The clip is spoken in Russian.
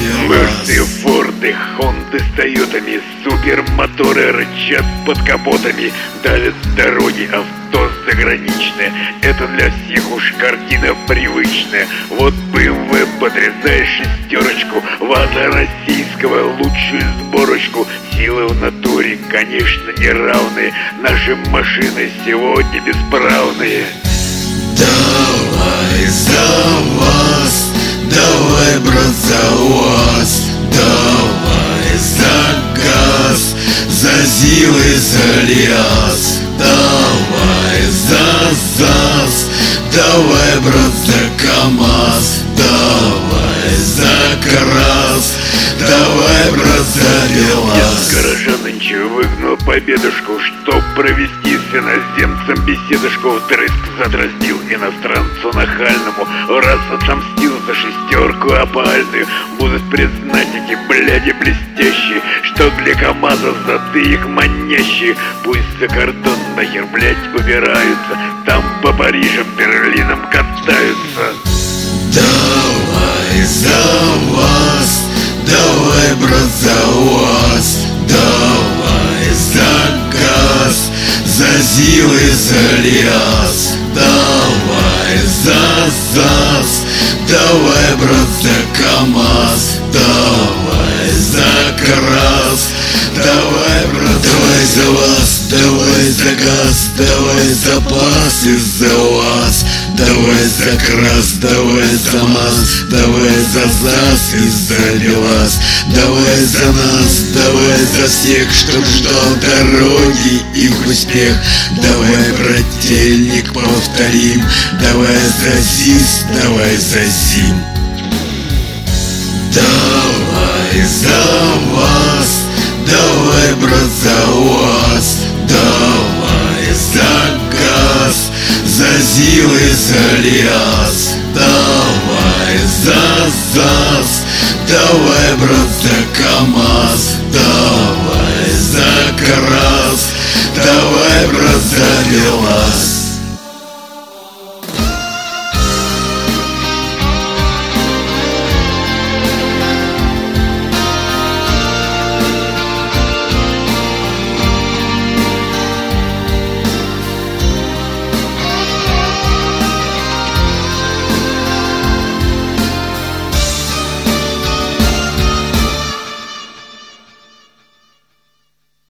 Мерсы, Форды, Хонды с Тойотами, супермоторы рычат под капотами, давят с дороги авто заграничное. Это для всех уж картина привычная. Вот BMW потрясает шестерочку, ВАЗа российского лучшую сборочку. Силы в натуре, конечно, неравные, наши машины сегодня бесправные. Давай за вас, давай, брат, за вас, давай за газ, за силы, за лес, давай за ЗАЗ, давай, брат, за КамАЗ, давай за КРАС, давай, брат, за БелАЗ. Я с гаража нынче выгнал победушку, чтоб провести с иноземцем беседушку. Вдрызг задразнил иностранцу нахальному, раз отомстил за шестерку опальную. Будут признать эти бляди блестящие, что для КамАЗа зады их манящие. Пусть за кордон нахер, блядь, убираются, там по Парижам, Берлинам катаются. Давай за вас, давай, брат, за вас, давай за газ, за силы, за лес, давай за ЗАЗ, давай, брат, за КамАЗ, давай за КРАС, давай, брат, давай за вас, давай за газ, давай за пас из-за вас, давай за КРАС, давай за МАЗ, давай за ЗАЗ из-за БелАЗ, давай за нас, давай за всех, чтоб ждал дороги их успех. Давай, брательник, повторим, давай за ЗИС, давай за ЗИМ. Давай за вас, давай, брат, за вас, давай за газ, за силы, за лес, давай за ЗАЗ, давай, брат, за КамАЗ, давай за КРАС, давай, брат, за БелАЗ.